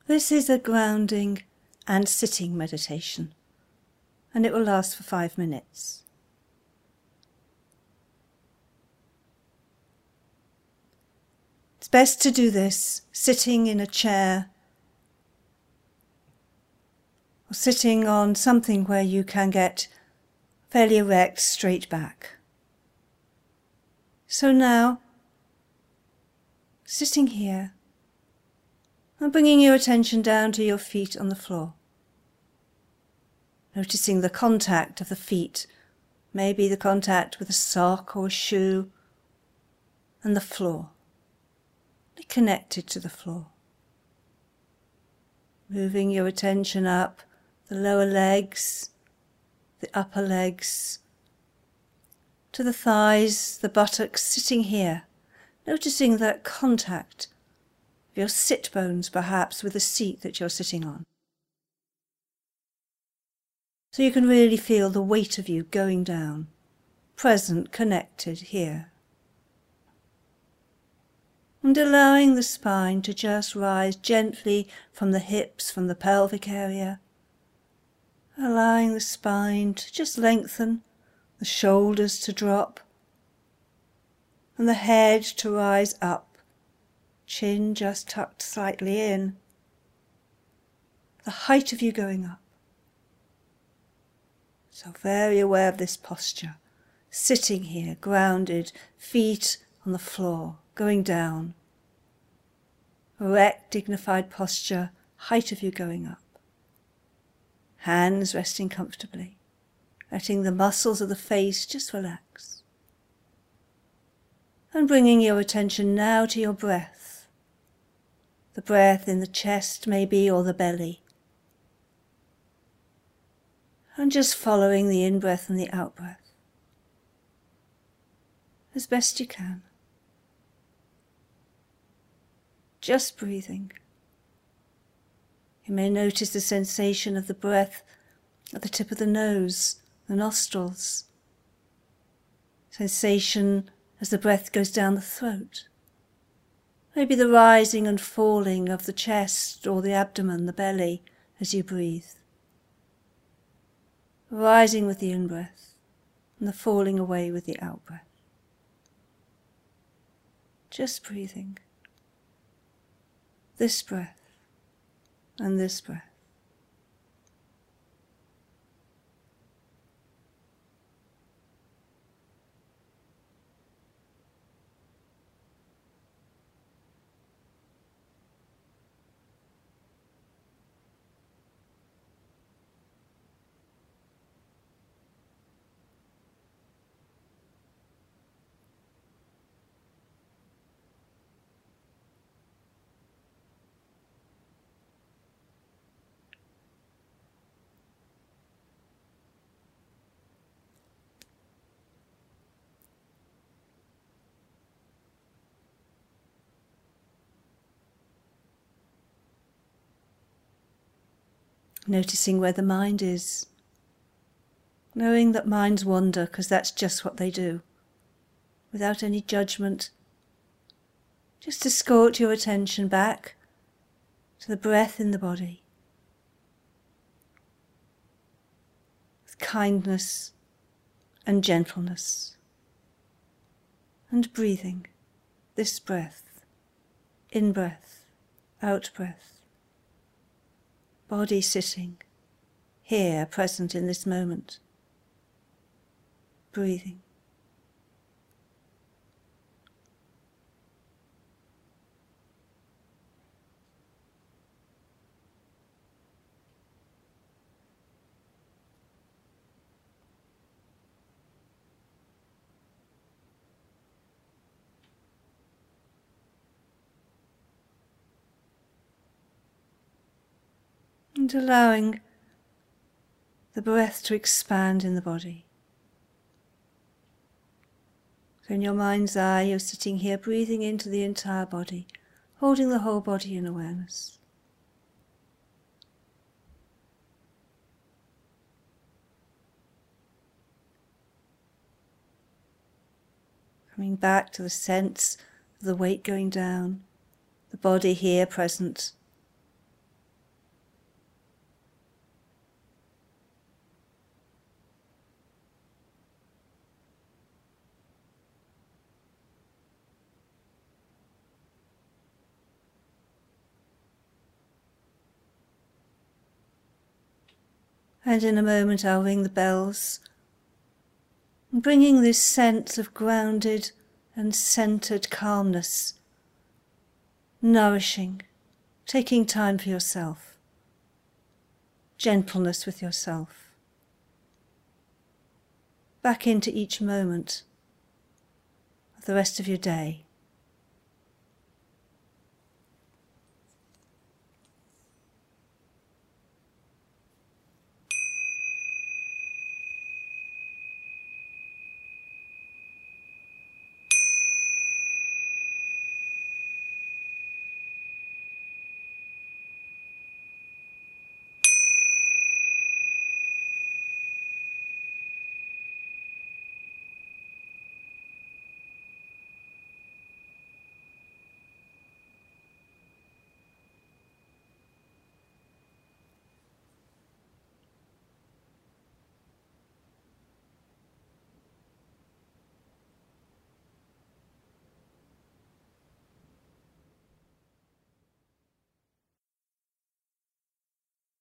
This is a grounding and sitting meditation, and it will last for 5 minutes. It's best to do this sitting in a chair or sitting on something where you can get fairly erect, straight back. So now, sitting here and bringing your attention down to your feet on the floor. Noticing the contact of the feet, maybe the contact with a sock or a shoe, and the floor. Be connected to the floor. Moving your attention up the lower legs, the upper legs, to the thighs, the buttocks, sitting here, noticing that contact of your sit bones perhaps with the seat that you're sitting on. So you can really feel the weight of you going down, present, connected here. And allowing the spine to just rise gently from the hips, from the pelvic area. Allowing the spine to just lengthen, the shoulders to drop, and the head to rise up, chin just tucked slightly in. The height of you going up. So very aware of this posture, sitting here, grounded, feet on the floor, going down. Erect, dignified posture, height of you going up. Hands resting comfortably, letting the muscles of the face just relax. And bringing your attention now to your breath. The breath in the chest maybe, or the belly. And just following the in-breath and the out-breath as best you can. Just breathing. You may notice the sensation of the breath at the tip of the nose, the nostrils. Sensation as the breath goes down the throat. Maybe the rising and falling of the chest or the abdomen, the belly, as you breathe. Rising with the in-breath and the falling away with the out-breath. Just breathing. This breath and this breath. Noticing where the mind is, knowing that minds wander because that's just what they do, without any judgment. Just escort your attention back to the breath in the body, with kindness and gentleness, and breathing this breath, in-breath, out-breath. Body sitting, here, present in this moment. Breathing. And allowing the breath to expand in the body. So in your mind's eye, you're sitting here breathing into the entire body, holding the whole body in awareness. Coming back to the sense of the weight going down, the body here present. And in a moment I'll ring the bells, bringing this sense of grounded and centered calmness, nourishing, taking time for yourself, gentleness with yourself, back into each moment of the rest of your day.